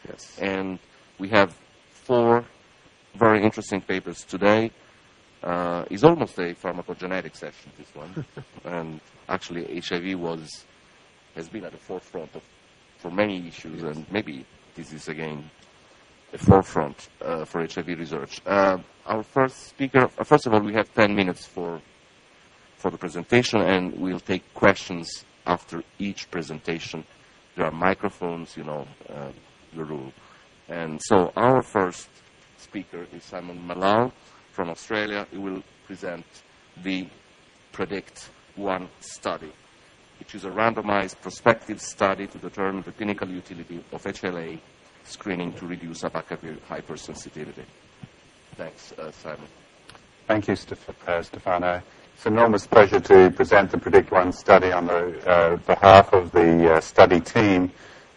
Yes. And we have 4 very interesting papers today. It's almost a pharmacogenetic session, this one. And actually, HIV has been at the forefront for many issues, and maybe this is, again, a forefront for HIV research. Our first speaker, first of all, we have 10 minutes for the presentation, and we'll take questions after each presentation. There are microphones, the rule. And so our first speaker is Simon Malal from Australia. He will present the PREDICT-1 study, which is a randomized prospective study to determine the clinical utility of HLA screening to reduce abacavir hypersensitivity. Thanks, Simon. Thank you, Stefano. It's an enormous pleasure to present the PREDICT-1 study on the behalf of the study team.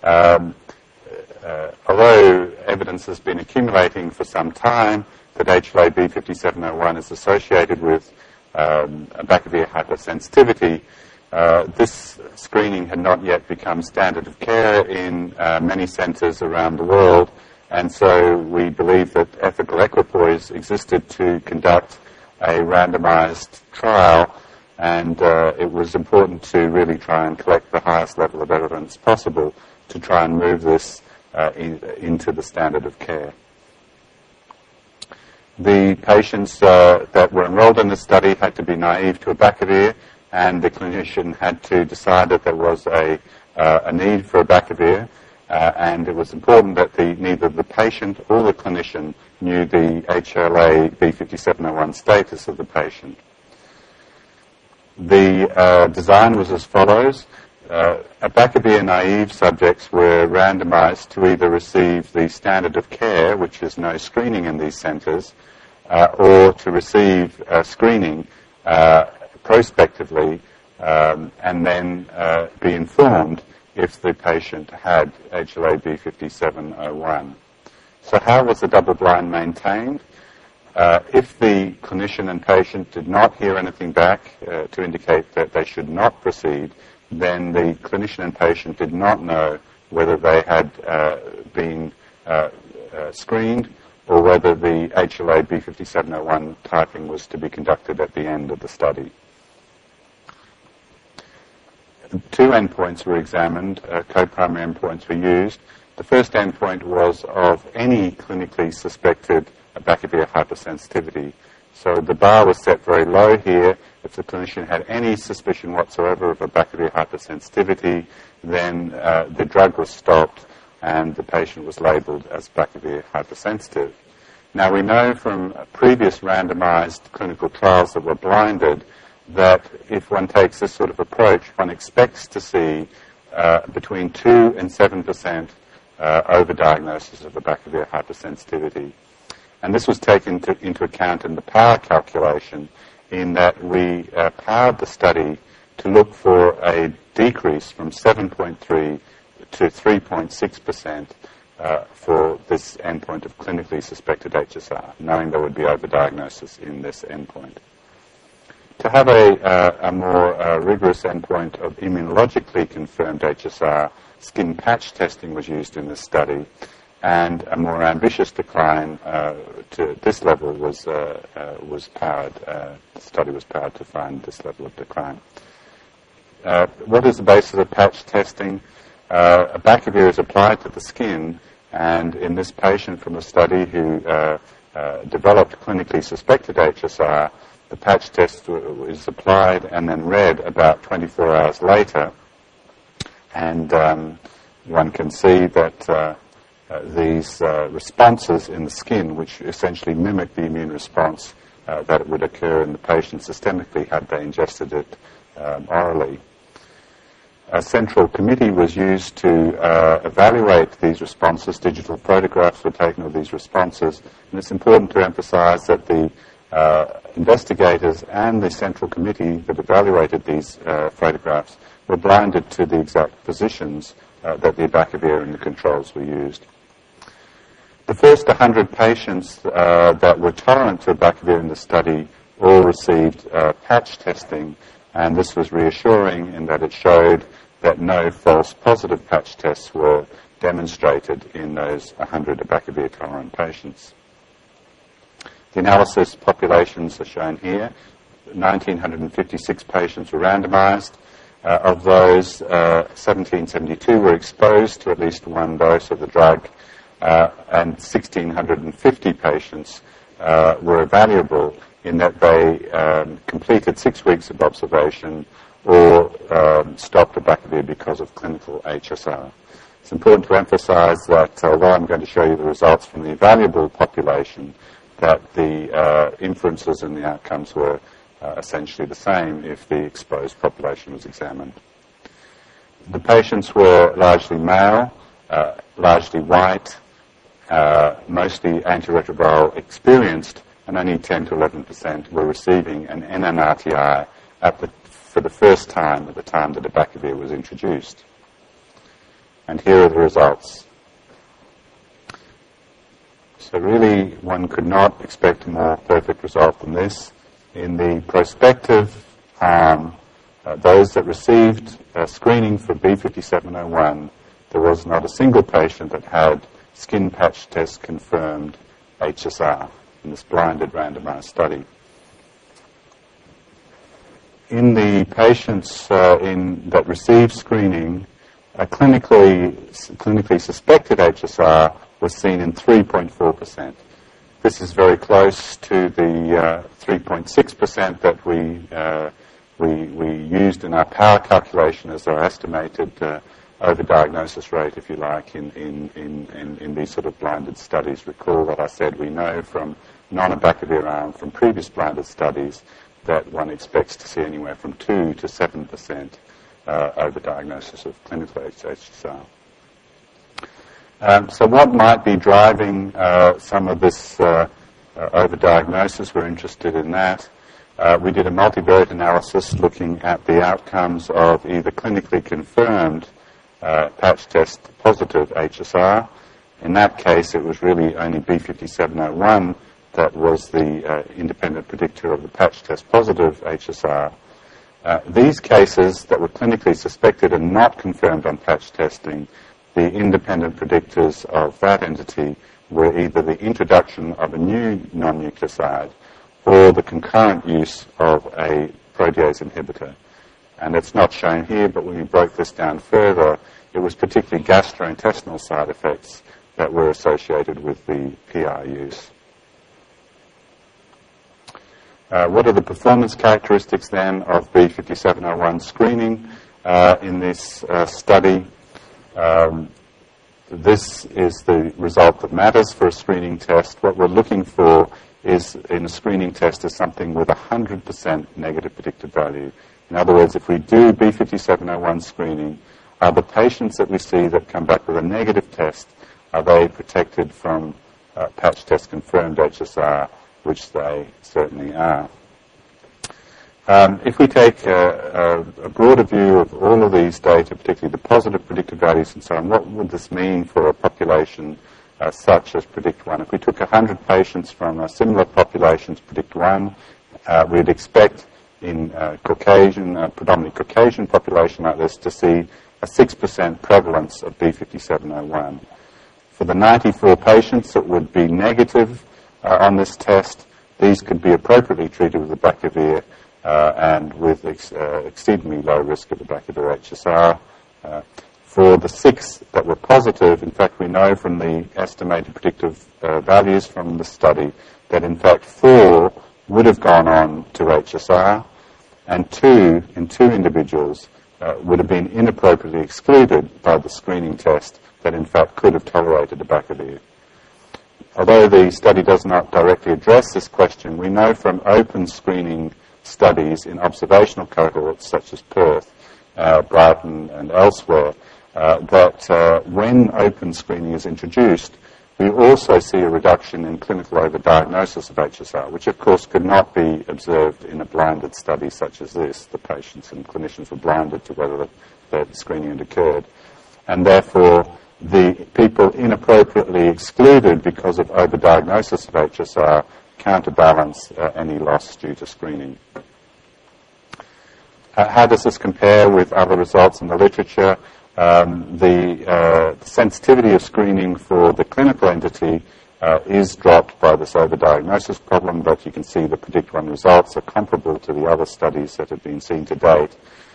Although evidence has been accumulating for some time that HLA-B5701 is associated with abacavir hypersensitivity, this screening had not yet become standard of care in many centres around the world, and so we believe that ethical equipoise existed to conduct a randomized trial, and it was important to really try and collect the highest level of evidence possible to try and move this into the standard of care. The patients that were enrolled in the study had to be naive to abacavir, and the clinician had to decide that there was a need for abacavir, and it was important that neither the patient or the clinician knew the HLA-B5701 status of the patient. The design was as follows. Abacavir-naive subjects were randomized to either receive the standard of care, which is no screening in these centers, or to receive screening prospectively and then be informed if the patient had HLA-B5701. So how was the double blind maintained? If the clinician and patient did not hear anything back to indicate that they should not proceed, then the clinician and patient did not know whether they had been screened or whether the HLA-B5701 typing was to be conducted at the end of the study. 2 endpoints were examined, co-primary endpoints were used. The first endpoint was of any clinically suspected abacavir hypersensitivity. So the bar was set very low here. If the clinician had any suspicion whatsoever of abacavir hypersensitivity, then the drug was stopped and the patient was labeled as abacavir hypersensitive. Now we know from previous randomized clinical trials that were blinded that if one takes this sort of approach, one expects to see between 2 and 7% overdiagnosis of abacavir hypersensitivity. And this was taken into account in the power calculation, in that we powered the study to look for a decrease from 7.3 to 3.6% for this endpoint of clinically suspected HSR, knowing there would be overdiagnosis in this endpoint. To have a more rigorous endpoint of immunologically confirmed HSR, skin patch testing was used in this study, and a more ambitious decline to this level was powered. The study was powered to find this level of decline. What is the basis of patch testing? Abacavir is applied to the skin, and in this patient from the study who developed clinically suspected HSR, the patch test is applied and then read about 24 hours later, and one can see that these responses in the skin, which essentially mimic the immune response that would occur in the patient systemically had they ingested it orally. A central committee was used to evaluate these responses. Digital photographs were taken of these responses, and it's important to emphasize that the investigators and the central committee that evaluated these photographs were blinded to the exact positions that the abacavir and the controls were used. The first 100 patients that were tolerant to abacavir in the study all received patch testing, and this was reassuring in that it showed that no false positive patch tests were demonstrated in those 100 abacavir-tolerant patients. The analysis populations are shown here. 1,956 patients were randomized. Of those, 1,772 were exposed to at least one dose of the drug, and 1,650 patients were evaluable in that they completed 6 weeks of observation or stopped abacavir because of clinical HSR. It's important to emphasize that although I'm going to show you the results from the evaluable population, that the inferences in the outcomes were essentially the same if the exposed population was examined. The patients were largely male, largely white, mostly antiretroviral experienced, and only 10 to 11% were receiving an NNRTI for the first time at the time that abacavir was introduced. And here are the results. So really, one could not expect a more perfect result than this. In the prospective arm, those that received screening for B5701, there was not a single patient that had skin patch test confirmed HSR in this blinded randomized study. In the patients that received screening, a clinically suspected HSR was seen in 3.4%. This is very close to the 3.6% that we used in our power calculation as our estimated overdiagnosis rate, if you like, in these sort of blinded studies. Recall that I said we know from non-abacavir arm, from previous blinded studies, that one expects to see anywhere from 2 to 7% overdiagnosis of clinical HSR. So what might be driving some of this overdiagnosis? We're interested in that. We did a multivariate analysis looking at the outcomes of either clinically confirmed patch test positive HSR. In that case, it was really only B5701 that was the independent predictor of the patch test positive HSR. These cases that were clinically suspected and not confirmed on patch testing, the independent predictors of that entity were either the introduction of a new non-nucleoside or the concurrent use of a protease inhibitor. And it's not shown here, but when we broke this down further, it was particularly gastrointestinal side effects that were associated with the PI use. What are the performance characteristics then of B5701 screening in this study? This is the result that matters for a screening test. What we're looking for is, in a screening test, is something with 100% negative predictive value. In other words, if we do B5701 screening, are the patients that we see that come back with a negative test, are they protected from patch test confirmed HSR, which they certainly are. If we take a broader view of all of these data, particularly the positive predictive values and so on, what would this mean for a population such as PREDICT-1? If we took 100 patients from a similar population to PREDICT-1, we'd expect in predominantly Caucasian population like this to see a 6% prevalence of B5701. For the 94 patients that would be negative on this test, these could be appropriately treated with abacavir and with exceedingly low risk of abacavir HSR. For the 6 that were positive, in fact, we know from the estimated predictive values from the study that, in fact, 4 would have gone on to HSR, and 2 individuals would have been inappropriately excluded by the screening test that, in fact, could have tolerated abacavir. Although the study does not directly address this question, we know from open screening studies in observational cohorts such as Perth, Brighton, and elsewhere, that when open screening is introduced, we also see a reduction in clinical overdiagnosis of HSR, which of course could not be observed in a blinded study such as this. The patients and clinicians were blinded to whether the screening had occurred. And therefore, the people inappropriately excluded because of overdiagnosis of HSR counterbalance any loss due to screening. How does this compare with other results in the literature? The sensitivity of screening for the clinical entity is dropped by this overdiagnosis problem, but you can see the PREDICT-1 results are comparable to the other studies that have been seen to date.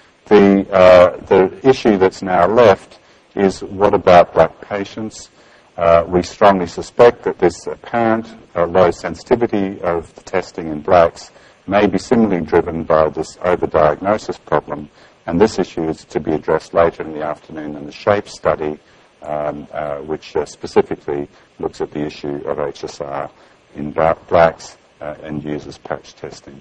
The issue that's now left is, what about black patients? We strongly suspect that this apparent low sensitivity of the testing in blacks may be similarly driven by this overdiagnosis problem, and this issue is to be addressed later in the afternoon in the SHAPE study, which specifically looks at the issue of HSR in blacks and uses patch testing.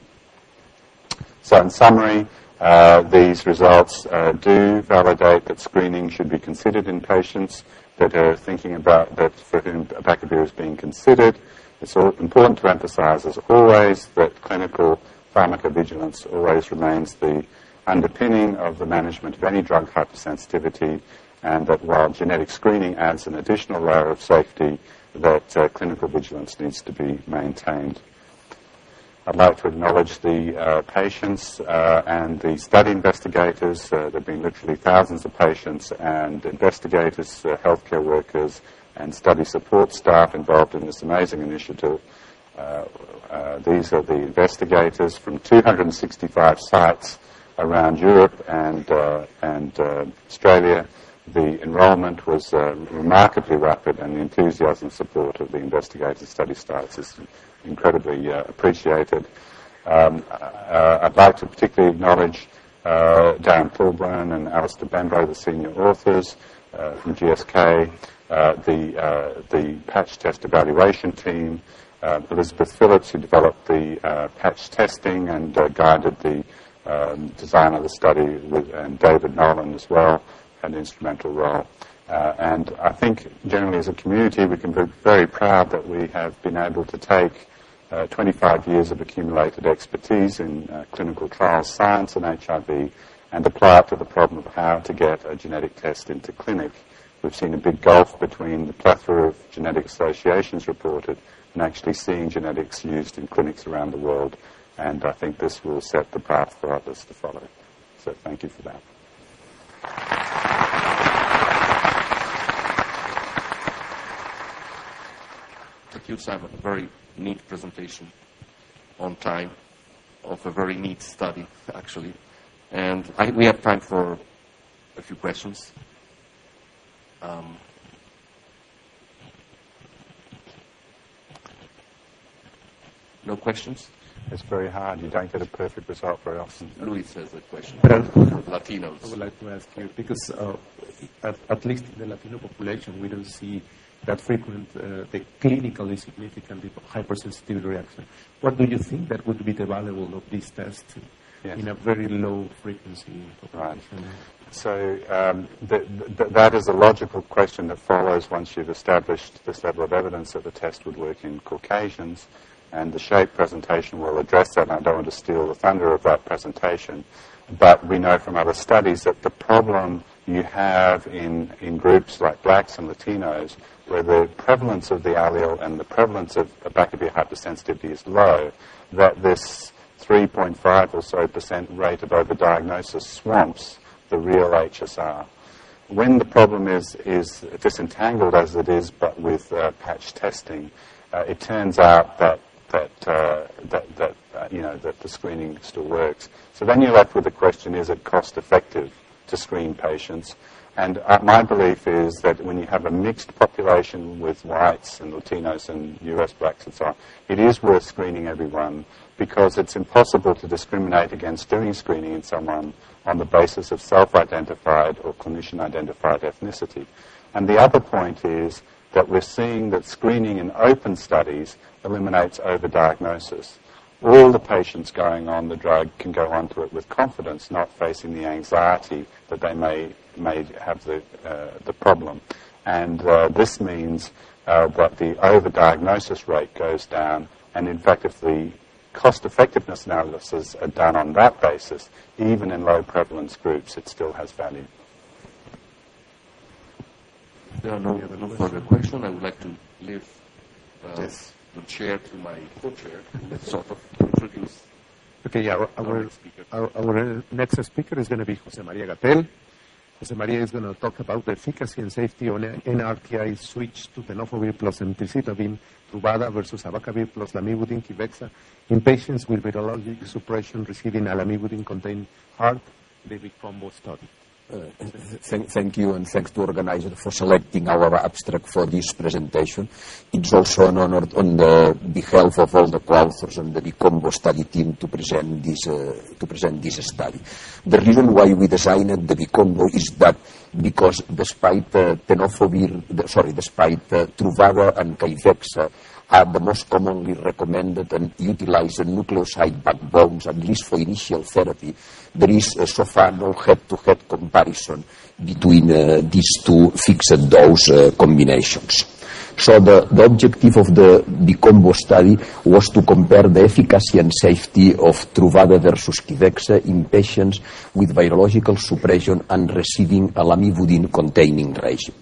So in summary, these results do validate that screening should be considered in patients that are thinking about that for whom abacavir is being considered. It's important to emphasize, as always, that clinical pharmacovigilance always remains the underpinning of the management of any drug hypersensitivity, and that while genetic screening adds an additional layer of safety, that clinical vigilance needs to be maintained. I'd like to acknowledge the patients and the study investigators. There have been literally thousands of patients and investigators, healthcare workers, and study support staff involved in this amazing initiative. These are the investigators from 265 sites around Europe and Australia. The enrollment was remarkably rapid, and the enthusiasm and support of the investigators and study sites is incredibly appreciated. I'd like to particularly acknowledge Darren Fulburn and Alistair Benbow, the senior authors from GSK, the patch test evaluation team, Elizabeth Phillips, who developed the patch testing and guided the design of the study, and David Nolan as well had an instrumental role. And I think generally as a community we can be very proud that we have been able to take 25 years of accumulated expertise in clinical trials science and HIV and apply it to the problem of how to get a genetic test into clinic. We've seen a big gulf between the plethora of genetic associations reported and actually seeing genetics used in clinics around the world, and I think this will set the path for others to follow. So thank you for that. Thank you, Simon. A very neat presentation on time of a very neat study, actually. And we have time for a few questions. No questions? It's very hard. You don't get a perfect result very often. Luis has a question. Latinos. I would like to ask you, because at least in the Latino population, we don't see that frequent, the clinically significant hypersensitivity reaction. What do you think that would be the value of this test in a very low frequency population? Right. So that is a logical question that follows once you've established this level of evidence that the test would work in Caucasians. And the SHAPE presentation will address that, and I don't want to steal the thunder of that presentation. But we know from other studies that the problem you have in groups like blacks and Latinos, where the prevalence of the allele and the prevalence of abacavir hypersensitivity is low, that this 3.5 or so % rate of overdiagnosis swamps the real HSR. When the problem is disentangled as it is, but with patch testing, it turns out that the screening still works. So then you're left with the question: is it cost effective to screen patients? And my belief is that when you have a mixed population with whites and Latinos and US blacks and so on, it is worth screening everyone, because it's impossible to discriminate against doing screening in someone on the basis of self-identified or clinician-identified ethnicity. And the other point is that we're seeing that screening in open studies eliminates overdiagnosis. All the patients going on the drug can go onto it with confidence, not facing the anxiety that they may have the problem. And this means that the overdiagnosis rate goes down, and in fact if the cost-effectiveness analysis are done on that basis, even in low prevalence groups, it still has value. There are no further questions. I would like to leave the chair to my co-chair, sort of introduce. Okay, yeah, our next speaker is going to be Jose Maria Gatell. Jose Maria is going to talk about the efficacy and safety on NRTI switch to tenofovir plus emtricitabine, Truvada versus abacavir plus lamivudine, Qvexa, in patients with virologic suppression receiving a lamivudine-containing HART, the BICOMBO study. Thank you, and thanks to organizers for selecting our abstract for this presentation. It's also an honor on the behalf of all the co-authors and the BICOMBO study team to present this study. The reason why we designed the BICOMBO is that because despite Truvada and Qvexa are the most commonly recommended and utilized nucleoside backbones, at least for initial therapy, there is so far no head-to-head comparison between these two fixed dose combinations. So the objective of the BICOMBO study was to compare the efficacy and safety of Truvada versus Qvexa in patients with virological suppression and receiving a lamivudine-containing regimen.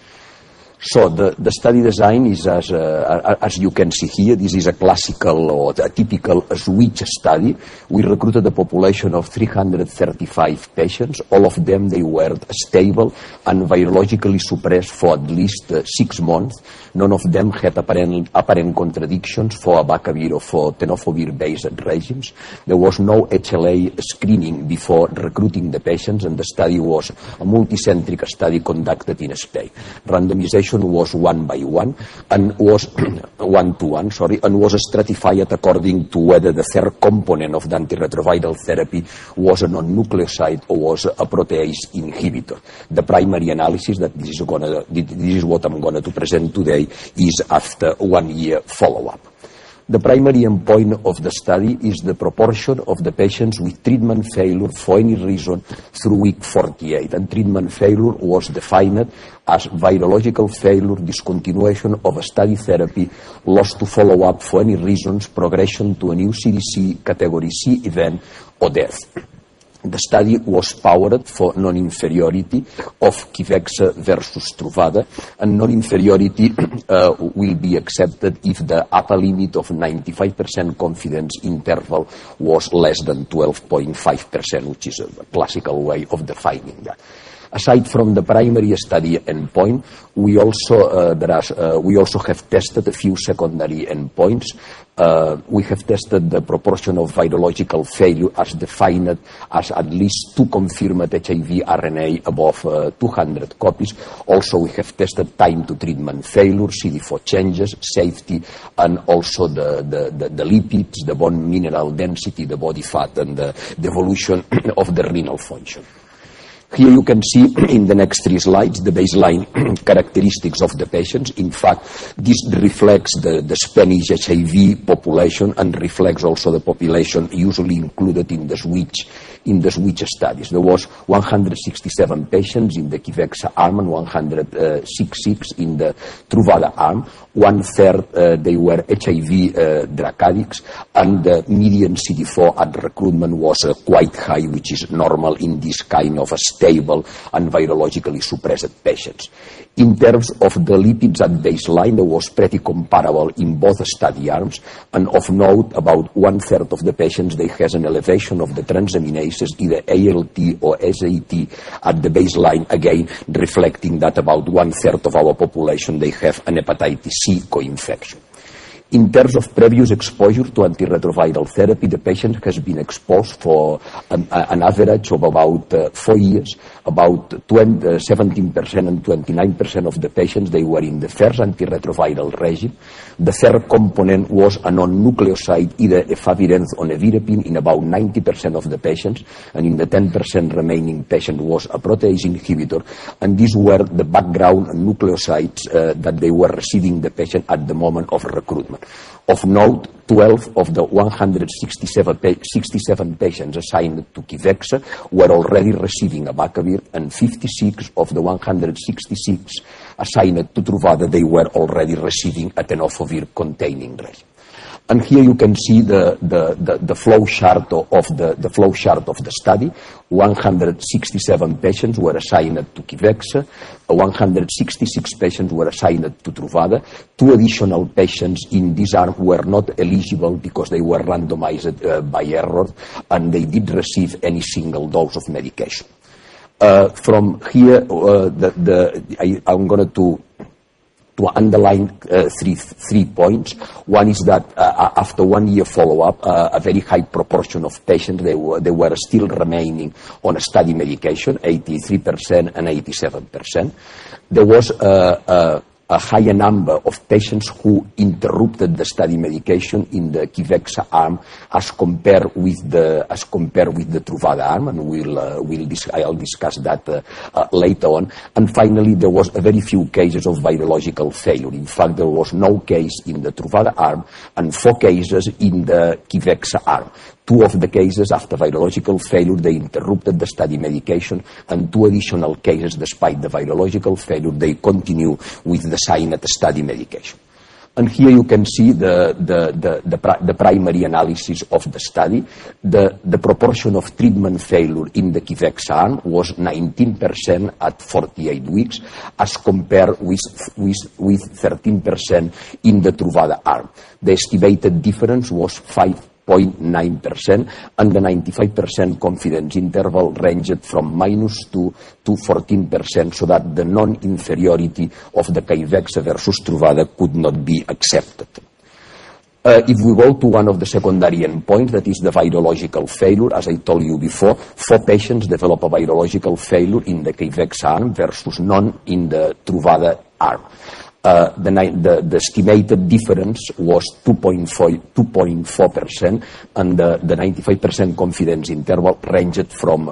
So the study design is as you can see here. This is a classical or a typical switch study. We recruited a population of 335 patients. All of them, they were stable and virologically suppressed for at least 6 months. None of them had apparent contradictions for abacavir or for tenofovir-based regimes. There was no HLA screening before recruiting the patients, and the study was a multicentric study conducted in Spain. Randomization was 1:1 and was 1:1, and was stratified according to whether the third component of the antiretroviral therapy was a non-nucleoside or was a protease inhibitor. The primary analysis, that this is what I'm going to present today, is after 1 year follow-up. The primary endpoint of the study is the proportion of the patients with treatment failure for any reason through week 48. And treatment failure was defined as virological failure, discontinuation of a study therapy, loss to follow-up for any reasons, progression to a new CDC Category C event, or death. The study was powered for non-inferiority of Qvexa versus Truvada, and non-inferiority will be accepted if the upper limit of 95% confidence interval was less than 12.5%, which is a classical way of defining that. Aside from the primary study endpoint, we also have tested a few secondary endpoints. We have tested the proportion of virological failure as defined as at least 2 confirmed HIV RNA above 200 copies. Also, we have tested time to treatment failure, CD4 changes, safety, and also the lipids, the bone mineral density, the body fat, and the evolution of the renal function. Here you can see in the next 3 slides the baseline characteristics of the patients. In fact, this reflects the Spanish HIV population and reflects also the population usually included in the switch studies. There was 167 patients in the Qvexa arm and 166 in the Truvada arm. 1/3 they were HIV drug addicts, and the median CD4 at recruitment was quite high, which is normal in this kind of a stable and virologically suppressed patients. In terms of the lipids at baseline, there was pretty comparable in both study arms, and of note, about 1/3 of the patients, they has an elevation of the transaminases, either ALT or SAT at the baseline, again reflecting that about 1/3 of our population, they have an hepatitis C co-infection. In terms of previous exposure to antiretroviral therapy, the patient has been exposed for an average of about 4 years. About 17% and 29% of the patients, they were in the first antiretroviral regime. The third component was a non-nucleoside, either efavirenz or nevirapine, in about 90% of the patients, and in the 10% remaining patient was a protease inhibitor, and these were the background nucleosides that they were receiving the patient at the moment of recruitment. Of note, 12 of the 167 patients assigned to Qvexa were already receiving abacavir, and 56 of the 166 assigned to Truvada, they were already receiving a tenofovir-containing regimen. And here you can see the flow chart of the study. 167 patients were assigned to Qvexa. 166 patients were assigned to Truvada. 2 additional patients in this arm were not eligible because they were randomized by error, and they did receive any single dose of medication. From here, I'm going to underline three points. One is that after 1 year follow-up, a very high proportion of patients, they were still remaining on a study medication, 83% and 87%. There was a higher number of patients who interrupted the study medication in the Qivexa arm as compared with the Truvada arm, and I'll discuss that later on. And finally, there was a very few cases of virological failure. In fact, there was no case in the Truvada arm and 4 cases in the Qivexa arm. 2 of the cases, after virological failure, they interrupted the study medication, and 2 additional cases, despite the virological failure, they continue with the cyanide study medication. And here you can see the primary analysis of the study. The proportion of treatment failure in the Qivexa arm was 19% at 48 weeks, as compared with 13% in the Truvada arm. The estimated difference was 5.9%, and the 95% confidence interval ranged from -2 to 14%, so that the non-inferiority of the Qivexa versus Truvada could not be accepted. If we go to one of the secondary endpoints, that is the virological failure, as I told you before, 4 patients develop a virological failure in the Qivexa arm versus none in the Truvada arm. The estimated difference was 2.4%, and the 95% confidence interval ranged from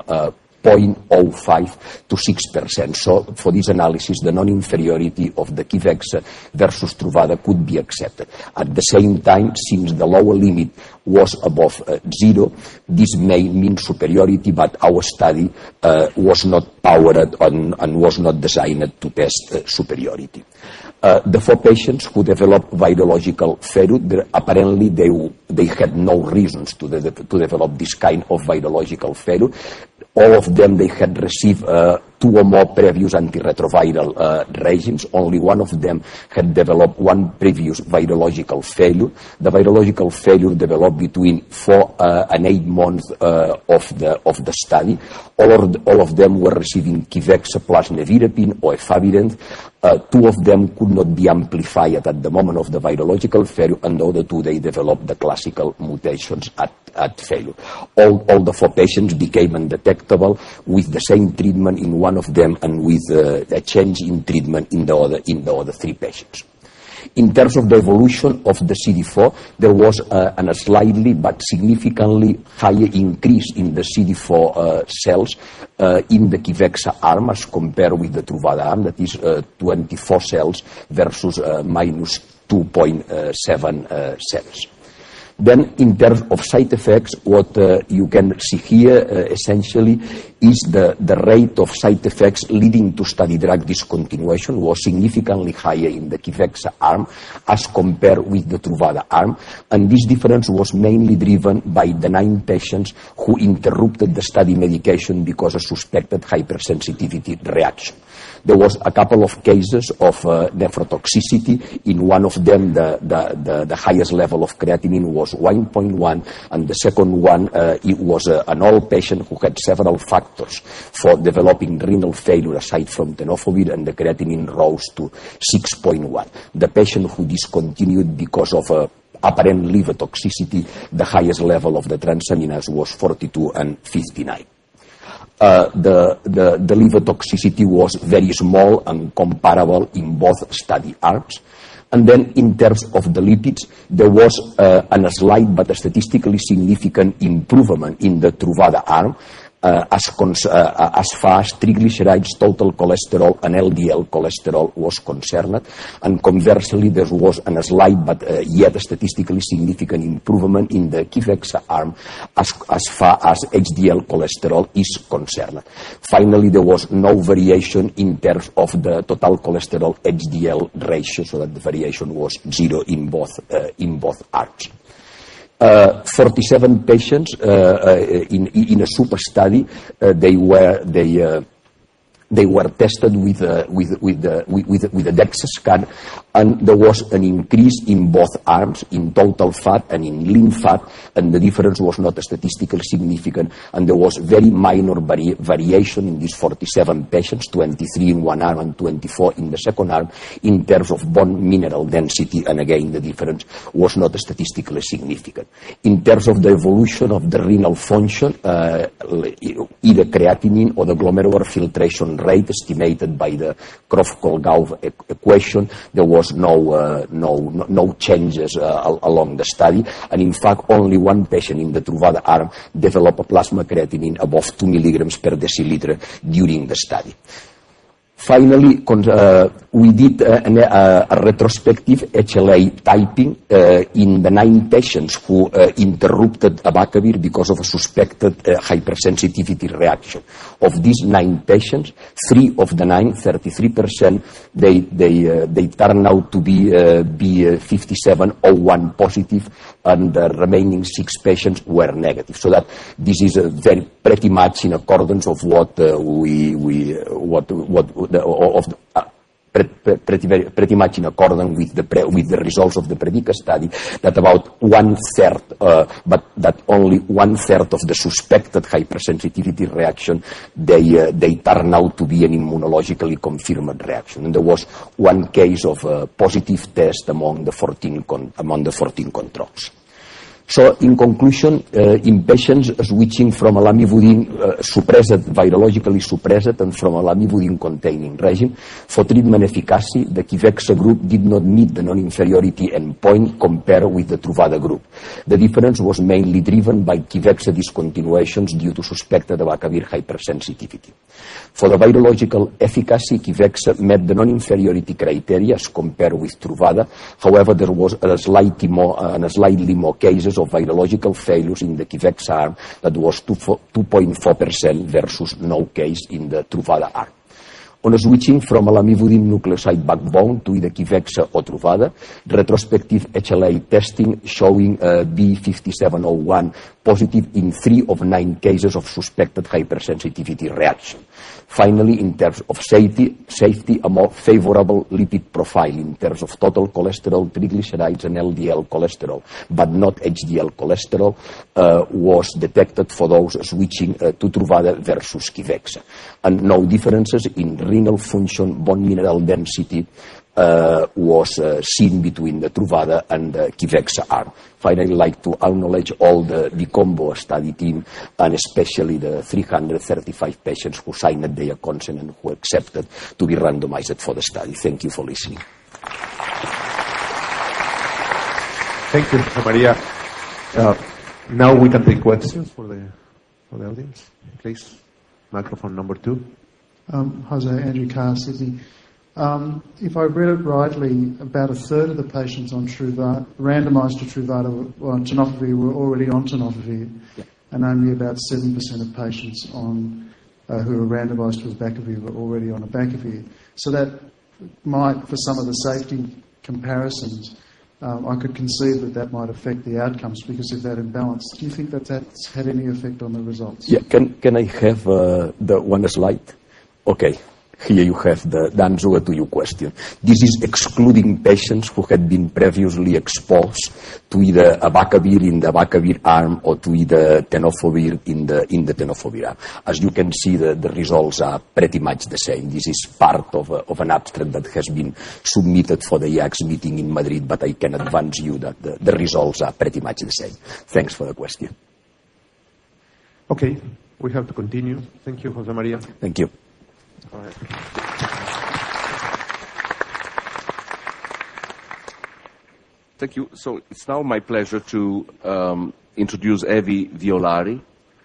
0.05 to 6%. So for this analysis, the non-inferiority of the Qivexa versus Truvada could be accepted. At the same time, since the lower limit was above 0, this may mean superiority, but our study was not powered and was not designed to test superiority. The 4 patients who developed virological failure, apparently they had no reasons to develop this kind of virological failure. All of them, they had received 2 or more previous antiretroviral regimes. Only one of them had developed one previous virological failure. The virological failure developed between 4 and 8 months of the study. All of them were receiving Qivexa plus nevirapine or efavirenz. 2 of them could not be amplified at the moment of the virological failure, and the other 2, they developed the classical mutations at failure. All the 4 patients became undetectable with the same treatment in one of them, and with a change in treatment in the other 3 patients. In terms of the evolution of the CD4, there was a slightly but significantly higher increase in the CD4 cells in the Qivexa arm as compared with the Truvada arm, that is 24 cells versus minus 2.7 cells. Then, in terms of side effects, what you can see here essentially is the rate of side effects leading to study drug discontinuation was significantly higher in the Qivexa arm as compared with the Truvada arm, and this difference was mainly driven by the 9 patients who interrupted the study medication because of suspected hypersensitivity reaction. There was a couple of cases of nephrotoxicity. In one of them, the highest level of creatinine was 1.1, and the second one, it was an old patient who had several factors for developing renal failure aside from tenofovir, and the creatinine rose to 6.1. The patient who discontinued because of apparent liver toxicity, the highest level of the transaminase was 42 and 59. The liver toxicity was very small and comparable in both study arms. And then in terms of the lipids, there was a slight but a statistically significant improvement in the Truvada arm as far as triglycerides, total cholesterol, and LDL cholesterol was concerned. And conversely, there was a slight but yet statistically significant improvement in the Qivexa arm as far as HDL cholesterol is concerned. Finally, there was no variation in terms of the total cholesterol HDL ratio, so that the variation was 0 in both arms. 47 patients in a super study. They They were tested with a DEXA scan, and there was an increase in both arms, in total fat and in lean fat, and the difference was not statistically significant, and there was very minor variation in these 47 patients, 23 in one arm and 24 in the second arm, in terms of bone mineral density, and again the difference was not statistically significant. In terms of the evolution of the renal function, either creatinine or the glomerular filtration rate estimated by the Croft-Kolgau equation, there was no changes along the study, and in fact only one patient in the Truvada arm developed a plasma creatinine above 2 milligrams per deciliter during the study. Finally, we did a retrospective HLA typing in the 9 patients who interrupted abacavir because of a suspected hypersensitivity reaction. Of these 9 patients, 3 of the 9, 33%, they turned out to be B5701 positive, and the remaining 6 patients were negative. So that this is pretty much in accordance of what pretty much in accordance with the results of the PREDICA study, that about 1/3, but that only 1/3 of the suspected hypersensitivity reaction, they turn out to be an immunologically confirmed reaction. And there was one case of a positive test among the 14 controls. So, in conclusion, in patients switching from a lamivudine virologically suppressed, and from a lamivudine-containing regime, for treatment efficacy, the Kivexa group did not meet the non-inferiority endpoint compared with the Truvada group. The difference was mainly driven by Kivexa discontinuations due to suspected abacavir hypersensitivity. For the virological efficacy, Kivexa met the non-inferiority criteria as compared with Truvada. However, there was slightly more cases of virological failures in the Kivexa arm, that was 2.4% versus no case in the Truvada arm. On switching from a lamivudine nucleoside backbone to either Kivexa or Truvada, retrospective HLA testing showing B5701 positive in 3 of 9 cases of suspected hypersensitivity reaction. Finally, in terms of safety, a more favorable lipid profile in terms of total cholesterol, triglycerides, and LDL cholesterol, but not HDL cholesterol, was detected for those switching to Truvada versus Kivexa. And no differences in renal function, bone mineral density was seen between the Truvada and the Kivexa arm. Finally, I'd like to acknowledge all the combo study team, and especially the 335 patients who signed their consent and who accepted to be randomized for the study. Thank you for listening. Thank you, José María. Now we can take questions for the audience. Please, microphone number 2. Jose, Andrew Carr, Sydney. If I read it rightly, about a third of the patients on Truvada, randomised to Truvada or tenofovir, were already on tenofovir, and only about 7% of patients on who were randomised to abacavir were already on abacavir. So that might, for some of the safety comparisons, I could conceive that might affect the outcomes because of that imbalance. Do you think that's had any effect on the results? Yeah. Can I have the one slide? Okay. Here you have the answer to your question. This is excluding patients who had been previously exposed to either abacavir in the abacavir arm or to either tenofovir in the tenofovir arm. As you can see, the results are pretty much the same. This is part of an abstract that has been submitted for the IACS meeting in Madrid, but I can advance you that the results are pretty much the same. Thanks for the question. Okay, we have to continue. Thank you, José María. Thank you. All right. Thank you. So it's now my pleasure to introduce Evie Violari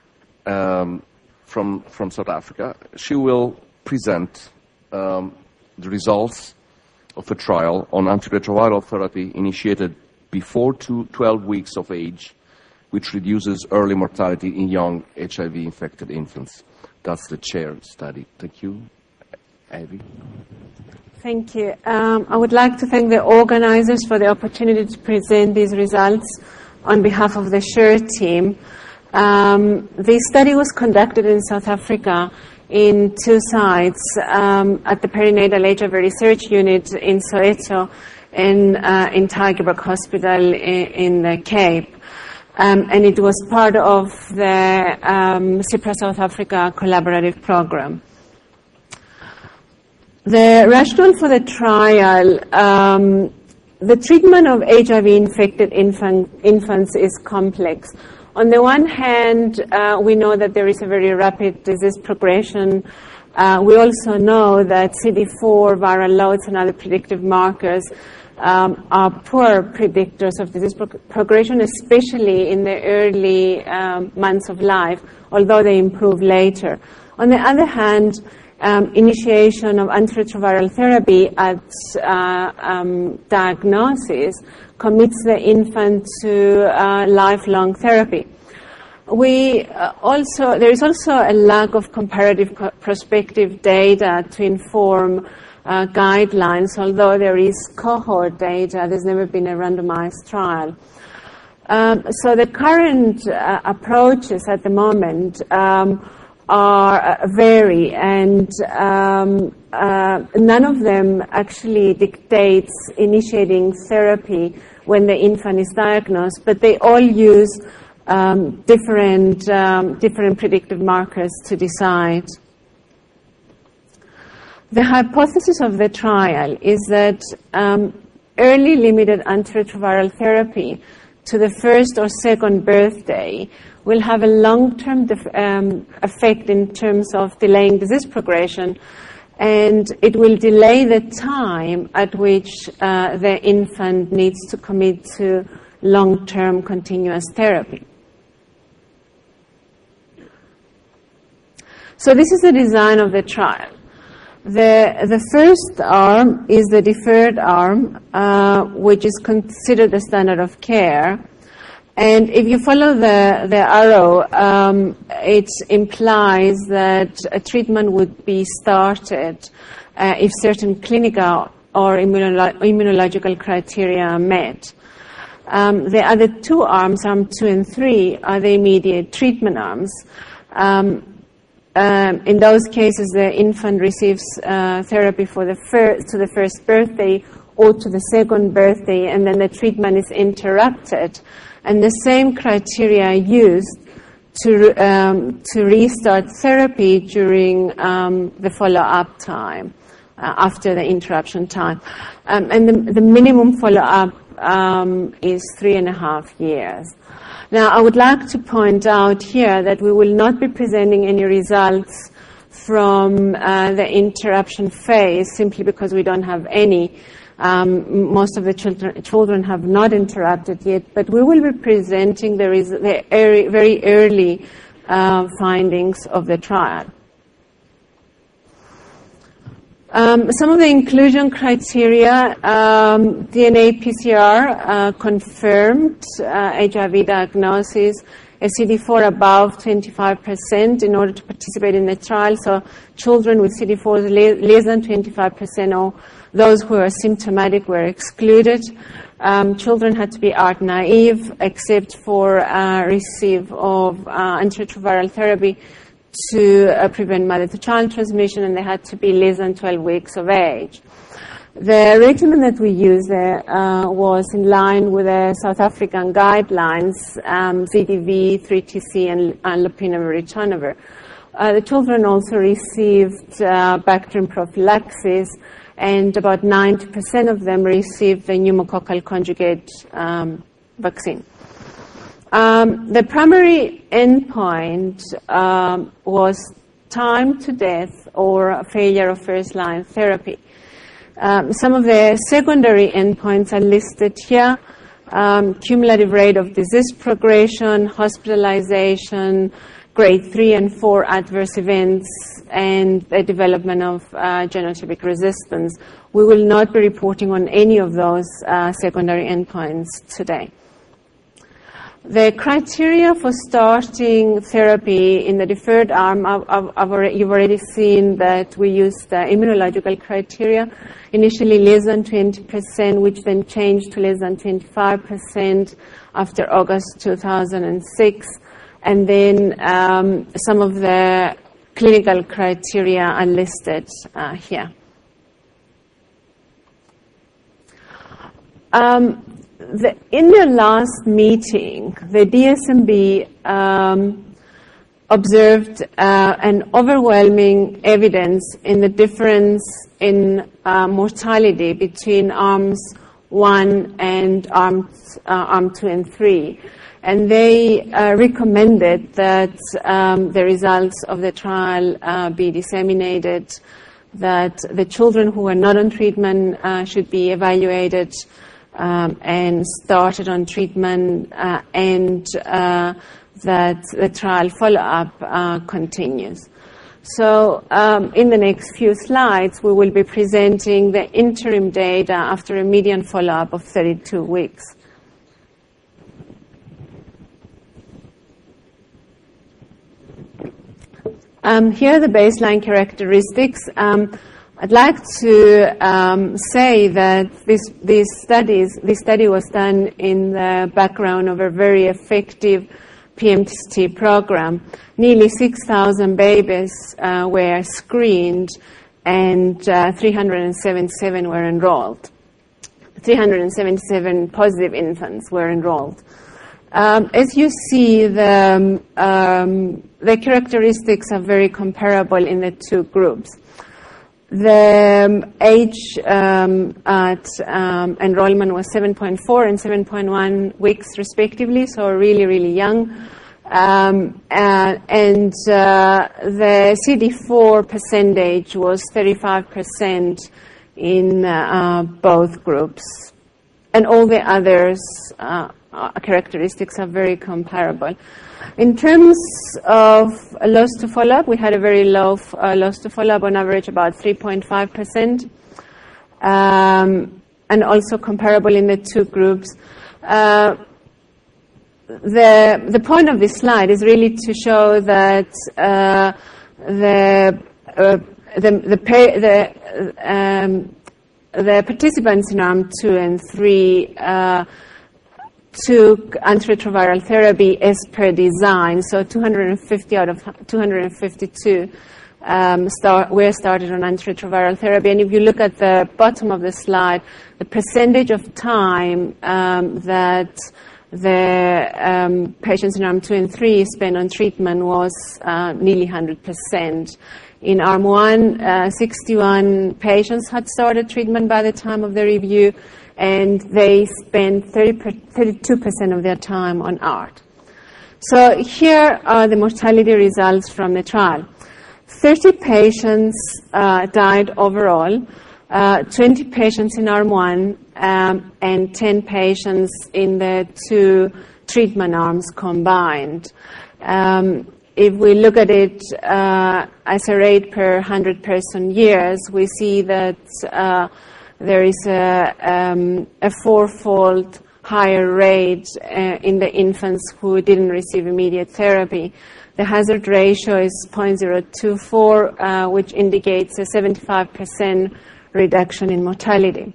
from South Africa. She will present the results of a trial on antiretroviral therapy initiated before 12 weeks of age, which reduces early mortality in young HIV-infected infants. That's the chair study. Thank you, Evie. Thank you. I would like to thank the organizers for the opportunity to present these results on behalf of the SHARE team. The study was conducted in South Africa in 2 sites, at the Perinatal HIV Research Unit in Soweto and in Tygerberg Hospital in the Cape. And it was part of the CIPRA South Africa collaborative program. The rationale for the trial, the treatment of HIV-infected infants is complex. On the one hand, we know that there is a very rapid disease progression. We also know that CD4 viral loads and other predictive markers are poor predictors of disease progression, especially in the early months of life, although they improve later. On the other hand, initiation of antiretroviral therapy at diagnosis commits the infant to lifelong therapy. There is also a lack of comparative prospective data to inform guidelines, although there is cohort data. There's never been a randomized trial. So the current approaches at the moment are vary, and none of them actually dictates initiating therapy when the infant is diagnosed, but they all use different predictive markers to decide. The hypothesis of the trial is that early limited antiretroviral therapy to the first or second birthday will have a long-term effect in terms of delaying disease progression, and it will delay the time at which the infant needs to commit to long-term continuous therapy. So this is the design of the trial. The first arm is the deferred arm, which is considered the standard of care. And if you follow the arrow, it implies that a treatment would be started if certain clinical or immunological criteria are met. The other 2 arms, arm 2 and 3, are the immediate treatment arms. In those cases, the infant receives therapy to the first birthday or to the second birthday, and then the treatment is interrupted. And the same criteria are used to restart therapy during the follow-up time, after the interruption time. And the minimum follow-up is 3.5 years. Now, I would like to point out here that we will not be presenting any results from the interruption phase simply because we don't have any. Most of the children have not interrupted yet, but we will be presenting the very early findings of the trial. Some of the inclusion criteria, DNA PCR confirmed HIV diagnosis, a CD4 above 25% in order to participate in the trial. So children with CD4 less than 25% or those who are symptomatic were excluded. Children had to be ART naive except for receive of antiretroviral therapy to prevent mother-to-child transmission, and they had to be less than 12 weeks of age. The regimen that we used was in line with the South African guidelines, ZDV, 3TC, and lopinavir/ritonavir. The children also received bacterium prophylaxis, and about 90% of them received the pneumococcal conjugate vaccine. The primary endpoint was time to death or failure of first-line therapy. Some of the secondary endpoints are listed here. Cumulative rate of disease progression, hospitalization, grade 3 and 4 adverse events, and the development of genotypic resistance. We will not be reporting on any of those secondary endpoints today. The criteria for starting therapy in the deferred arm, you've already seen that we used the immunological criteria, initially less than 20%, which then changed to less than 25% after August 2006. And then some of the clinical criteria are listed here. In the last meeting, the DSMB observed an overwhelming evidence in the difference in mortality between arms 1 and arm 2 and 3. And they recommended that the results of the trial be disseminated, that the children who were not on treatment should be evaluated and started on treatment, and that the trial follow-up continues. So in the next few slides, we will be presenting the interim data after a median follow-up of 32 weeks. Here are the baseline characteristics. I'd like to say that this study was done in the background of a very effective PMTCT program. Nearly 6,000 babies were screened, and 377 were enrolled. 377 positive infants were enrolled. As you see, the characteristics are very comparable in the two groups. The age at enrollment was 7.4 and 7.1 weeks respectively, so really, really young. And the CD4 percentage was 35% in both groups. And all the others characteristics are very comparable. In terms of loss to follow-up, we had a very low loss to follow-up, on average about 3.5%, and also comparable in the two groups. The point of this slide is really to show that the participants in arm 2 and 3 took antiretroviral therapy as per design. So 250 out of 252 were started on antiretroviral therapy. And if you look at the bottom of the slide, the percentage of time that the patients in arm 2 and 3 spent on treatment was nearly 100%. In arm 1, 61 patients had started treatment by the time of the review, and they spent 32% of their time on ART. So here are the mortality results from the trial. 30 patients died overall, 20 patients in arm 1, and 10 patients in the two treatment arms combined. If we look at it as a rate per 100 person years, we see that there is a fourfold higher rate in the infants who didn't receive immediate therapy. The hazard ratio is 0.024, which indicates a 75% reduction in mortality.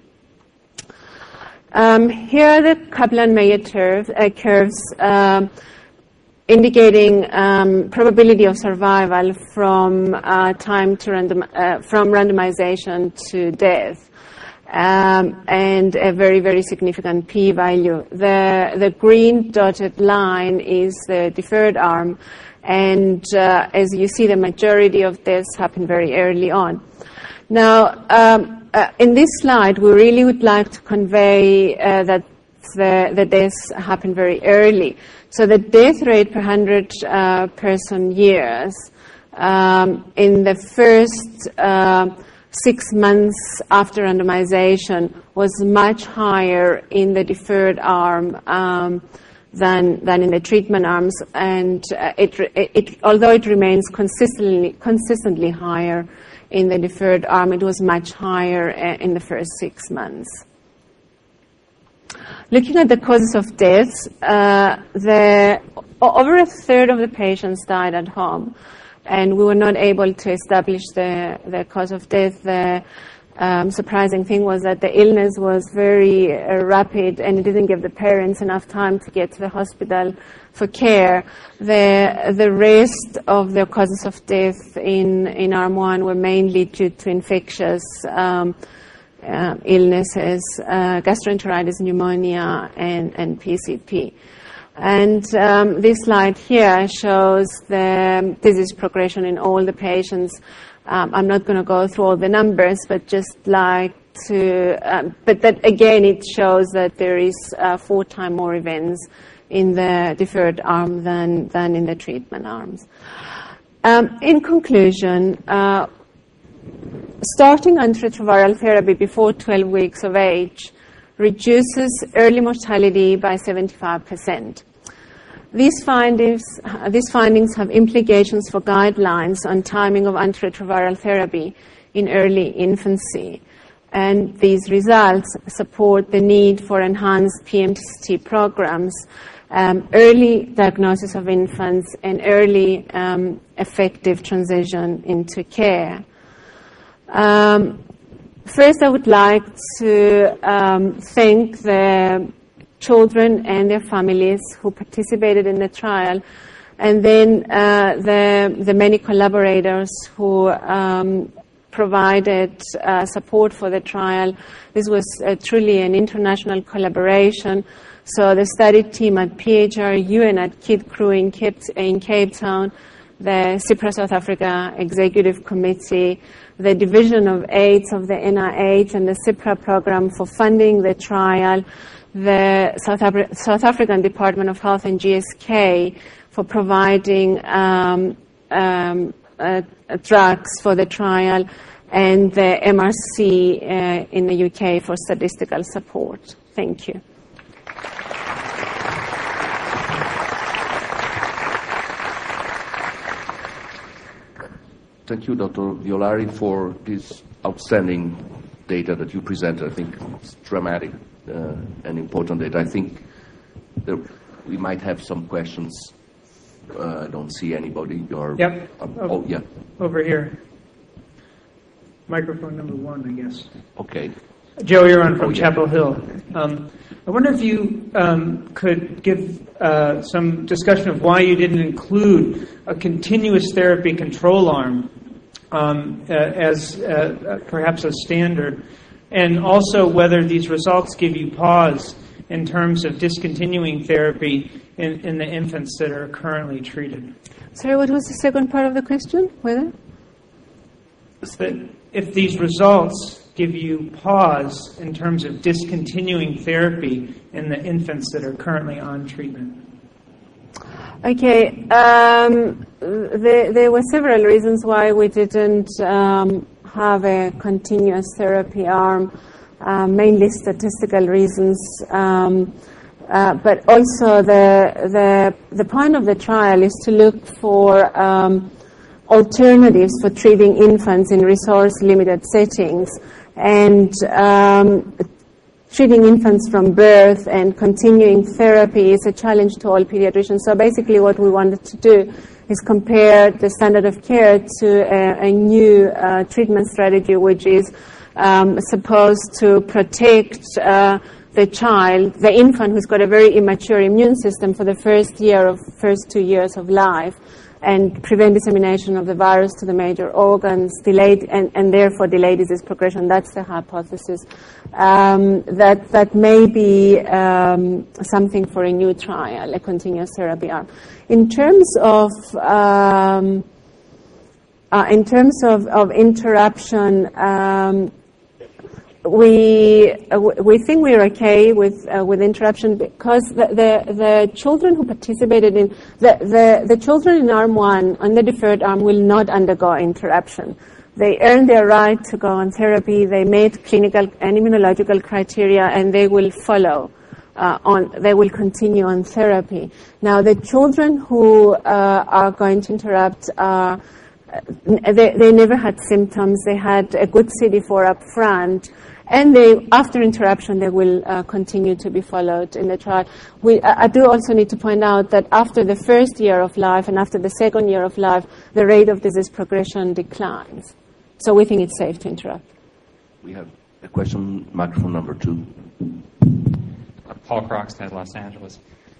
Here are the Kaplan-Meier curves indicating probability of survival from time to from randomization to death. And a very, very significant p-value. The green dotted line is the deferred arm, and as you see, the majority of deaths happen very early on. Now, in this slide, we really would like to convey that the deaths happen very early. So the death rate per 100 person years in the first 6 months after randomization was much higher in the deferred arm than in the treatment arms, and although it remains consistently higher in the deferred arm, it was much higher in the first 6 months. Looking at the causes of deaths, over a third of the patients died at home, and we were not able to establish the cause of death. The surprising thing was that the illness was very rapid, and it didn't give the parents enough time to get to the hospital for care. The rest of the causes of death in Arm 1 were mainly due to infectious illnesses, gastroenteritis, pneumonia, and PCP. And this slide here shows the disease progression in all the patients. I'm not going to go through all the numbers, but just like to, but that again, it shows that there is 4 times more events in the deferred arm than in the treatment arms. In conclusion, starting antiretroviral therapy before 12 weeks of age reduces early mortality by 75%. These findings have implications for guidelines on timing of antiretroviral therapy in early infancy. And these results support the need for enhanced PMTCT programs, early diagnosis of infants, and early effective transition into care. First, I would like to thank the children and their families who participated in the trial, and then the many collaborators who provided support for the trial. This was truly an international collaboration. So the study team at PHRU and at Kid Crew in Cape Town, the CIPRA South Africa Executive Committee, the Division of AIDS of the NIH, and the CIPRA program for funding the trial, the South African Department of Health and GSK for providing drugs for the trial, and the MRC in the UK for statistical support. Thank you. Thank you, Dr. Violari, for this outstanding data that you presented. I think it's dramatic and important data. I think we might have some questions. I don't see anybody. Yep. Oh, yeah. Over here. Microphone number 1, I guess. Okay. Joe Iron from Chapel Hill. I wonder if you could give some discussion of why you didn't include a continuous therapy control arm as perhaps a standard, and also whether these results give you pause in terms of discontinuing therapy in the infants that are currently treated. Sorry, what was the second part of the question? Whether? If these results give you pause in terms of discontinuing therapy in the infants that are currently on treatment. Okay. There were several reasons why we didn't have a continuous therapy arm, mainly statistical reasons. But also the point of the trial is to look for alternatives for treating infants in resource-limited settings. And treating infants from birth and continuing therapy is a challenge to all pediatricians. So basically what we wanted to do is compare the standard of care to a new treatment strategy, which is supposed to protect the child, the infant who's got a very immature immune system for the first 2 years of life, and prevent dissemination of the virus to the major organs, and therefore delay disease progression. That's the hypothesis. That may be something for a new trial, a continuous therapy arm. In terms of interruption, we think we're okay with interruption because the children who participated in the children in arm 1 on the deferred arm will not undergo interruption. They earned their right to go on therapy. They met clinical and immunological criteria, and they will follow they will continue on therapy. Now, the children who are going to interrupt they never had symptoms. They had a good CD4 up front. And after interruption, they will continue to be followed in the trial. I do also need to point out that after the first year of life and after the second year of life, the rate of disease progression declines. So we think it's safe to interrupt. We have a question, microphone number 2. Paul Krogstad, Los Angeles.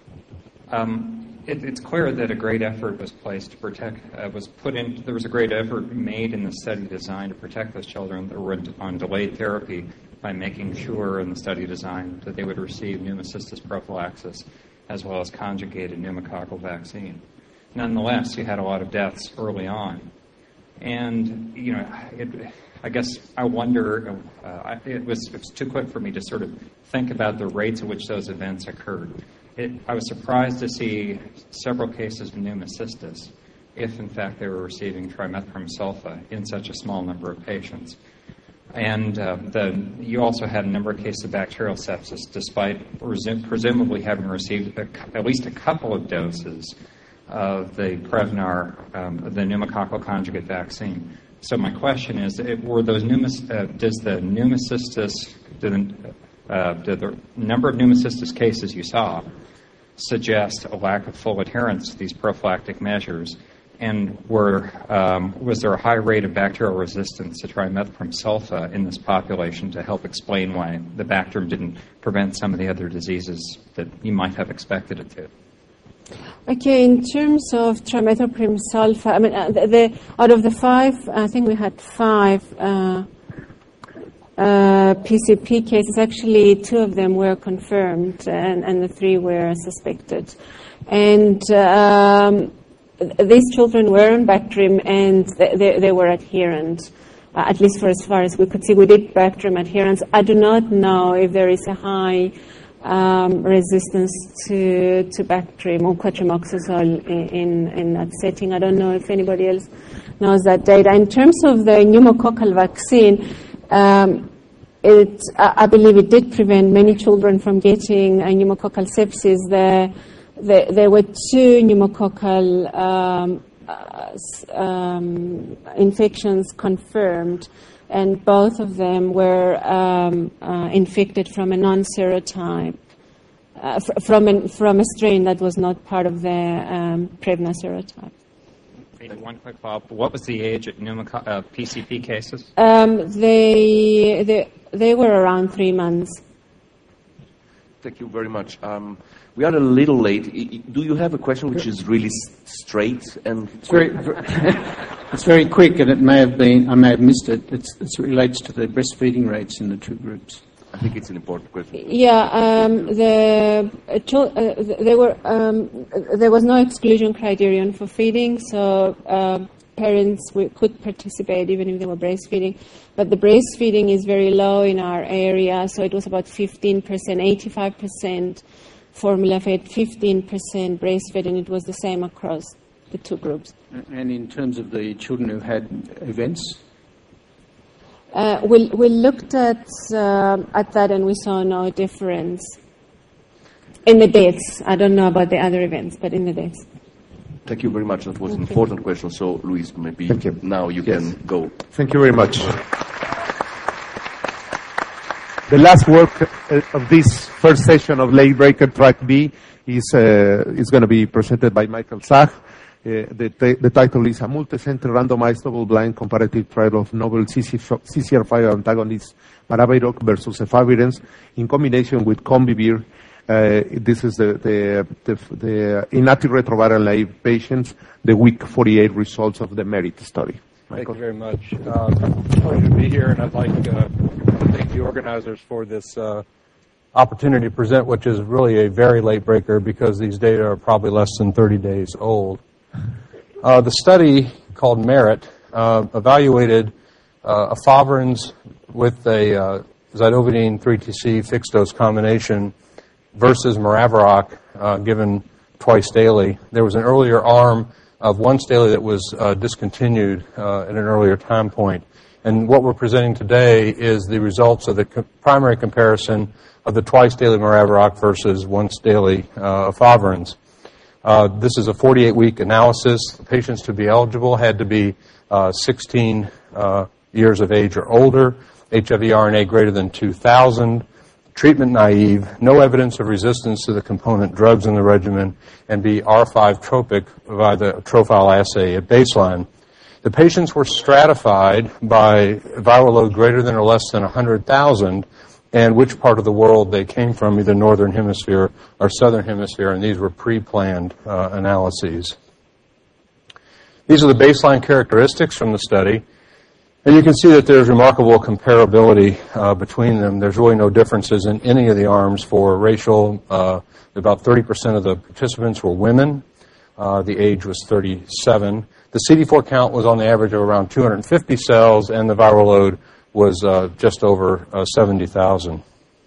It's clear that a great effort was placed to protect, there was a great effort made in the study design to protect those children that were on delayed therapy by making sure in the study design that they would receive pneumocystis prophylaxis as well as conjugated pneumococcal vaccine. Nonetheless, you had a lot of deaths early on. And, I guess I wonder, it was too quick for me to sort of think about the rates at which those events occurred. I was surprised to see several cases of pneumocystis if, in fact, they were receiving trimethoprim sulfa in such a small number of patients. And you also had a number of cases of bacterial sepsis, despite presumably having received at least a couple of doses of the Prevnar, the pneumococcal conjugate vaccine. So my question is, did the number of pneumocystis cases you saw suggest a lack of full adherence to these prophylactic measures? And was there a high rate of bacterial resistance to trimethoprim sulfa in this population to help explain why the Bactrim didn't prevent some of the other diseases that you might have expected it to? Okay, in terms of trimethoprim sulfa, I mean, out of the 5, I think we had 5 PCP cases. Actually, 2 of them were confirmed, and the 3 were suspected. And these children were on Bactrim, and they were adherent, at least for as far as we could see. We did Bactrim adherence. I do not know if there is a high resistance to Bactrim or quatrimoxazole in that setting. I don't know if anybody else knows that data. In terms of the pneumococcal vaccine, I believe it did prevent many children from getting pneumococcal sepsis. There were 2 pneumococcal infections confirmed, and both of them were infected from a non-serotype, from a strain that was not part of the Prevnar serotype. One quick follow-up. What was the age of PCP cases? They were around 3 months. Thank you very much. We are a little late. Do you have a question which is really straight and? It's very quick, and I may have missed it. It relates to the breastfeeding rates in the 2 groups. I think it's an important question. Yeah, there was no exclusion criterion for feeding, so parents could participate even if they were breastfeeding. But the breastfeeding is very low in our area, so it was about 15%, 85% formula fed, 15% breastfed, and it was the same across the 2 groups. And in terms of the children who had events? We looked at that, and we saw no difference in the deaths. I don't know about the other events, but in the deaths. Thank you very much. That was an important question. So, Luis, maybe now you can go. Thank you very much. The last work of this first session of Late Breaker Track B is going to be presented by Michael Zach. The title is A Multicenter Randomized Double-Blind Comparative Trial of Novel CCR5 Antagonist Maraviroc versus Efavirenz in combination with Combivir. This is the in antiretroviral naive patients, the week 48 results of the MERIT study. Michael. Thank you very much. Pleasure to be here, and I'd like to thank the organizers for this opportunity to present, which is really a very late breaker because these data are probably less than 30 days old. The study called MERIT evaluated efavirenz with a zidovudine 3-TC fixed dose combination versus Maraviroc given twice daily. There was an earlier arm of once daily that was discontinued at an earlier time point. And what we're presenting today is the results of the primary comparison of the twice daily Maraviroc versus once daily efavirenz. This is a 48-week analysis. The patients to be eligible had to be 16 years of age or older, HIV RNA greater than 2,000, treatment naive, no evidence of resistance to the component drugs in the regimen, and be R5 tropic by the Trofile assay at baseline. The patients were stratified by viral load greater than or less than 100,000 and which part of the world they came from, either northern hemisphere or southern hemisphere, and these were pre-planned analyses. These are the baseline characteristics from the study, and you can see that there's remarkable comparability between them. There's really no differences in any of the arms for racial. About 30% of the participants were women. The age was 37. The CD4 count was on the average of around 250 cells, and the viral load was just over 70,000.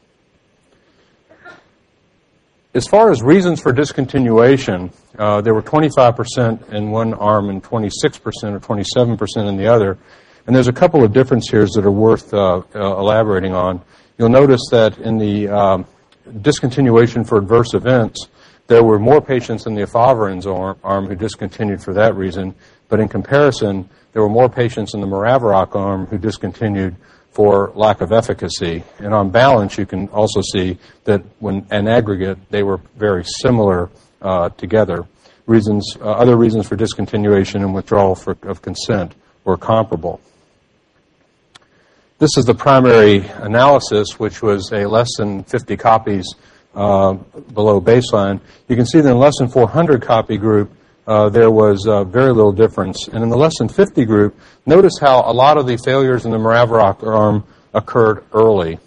As far as reasons for discontinuation, there were 25% in one arm and 26% or 27% in the other. And there's a couple of differences here that are worth elaborating on. You'll notice that in the discontinuation for adverse events, there were more patients in the efavirenz arm who discontinued for that reason, but in comparison, there were more patients in the maraviroc arm who discontinued for lack of efficacy. And on balance, you can also see that when in aggregate, they were very similar together. Other reasons for discontinuation and withdrawal of consent were comparable. This is the primary analysis, which was a less than 50 copies below baseline. You can see that in the less than 400 copy group, there was very little difference. And in the less than 50 group, notice how a lot of the failures in the maraviroc arm occurred early.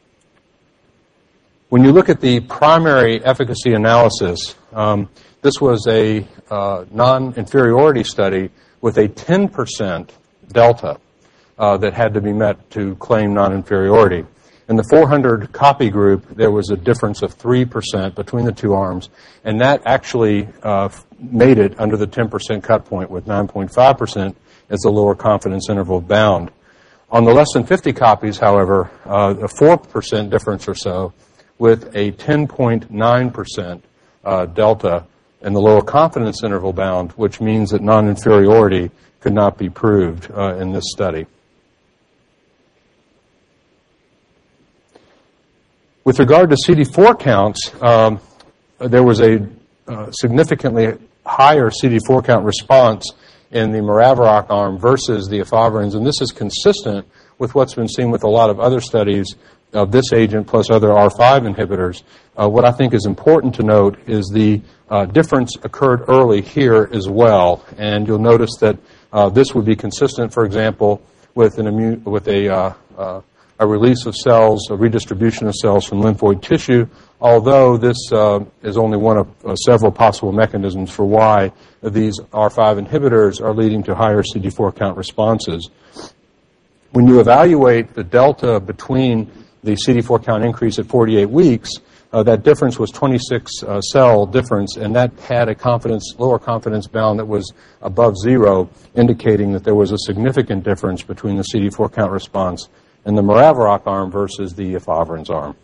When you look at the primary efficacy analysis, this was a non-inferiority study with a 10% delta that had to be met to claim non-inferiority. In the 400 copy group, there was a difference of 3% between the two arms, and that actually made it under the 10% cut point, with 9.5% as the lower confidence interval bound. On the less than 50 copies, however, a 4% difference or so, with a 10.9% delta in the lower confidence interval bound, which means that non-inferiority could not be proved in this study. With regard to CD4 counts, there was a significantly higher CD4 count response in the maraviroc arm versus the efavirenz, and this is consistent with what's been seen with a lot of other studies of this agent plus other R5 inhibitors. What I think is important to note is the difference occurred early here as well, and you'll notice that this would be consistent, for example, with a release of cells, a redistribution of cells from lymphoid tissue, although this is only one of several possible mechanisms for why these R5 inhibitors are leading to higher CD4 count responses. When you evaluate the delta between the CD4 count increase at 48 weeks, that difference was 26 cell difference, and that had a lower confidence bound that was above 0, indicating that there was a significant difference between the CD4 count response in the maraviroc arm versus the efavirenz arm.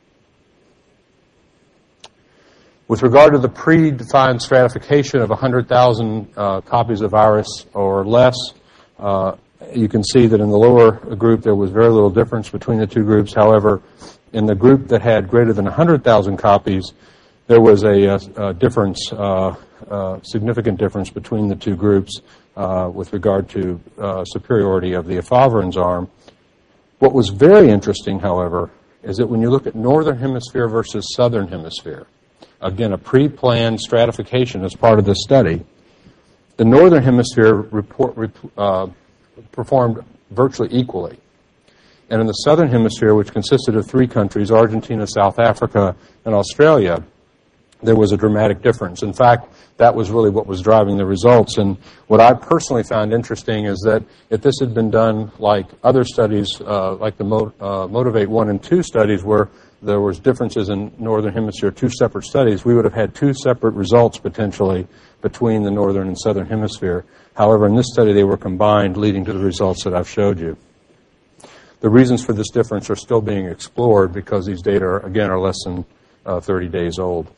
With regard to the predefined stratification of 100,000 copies of virus or less, you can see that in the lower group there was very little difference between the two groups. However, in the group that had greater than 100,000 copies, there was a significant difference between the two groups with regard to superiority of the efavirenz arm. What was very interesting, however, is that when you look at northern hemisphere versus southern hemisphere, again, a pre-planned stratification as part of this study, the northern hemisphere performed virtually equally. And in the southern hemisphere, which consisted of 3 countries, Argentina, South Africa, and Australia, there was a dramatic difference. In fact, that was really what was driving the results. And what I personally found interesting is that if this had been done like other studies, like the Motivate 1 and 2 studies, where there was differences in northern hemisphere, 2 separate studies, we would have had 2 separate results potentially between the northern and southern hemisphere. However, in this study, they were combined, leading to the results that I've showed you. The reasons for this difference are still being explored because these data, again, are less than 30 days old.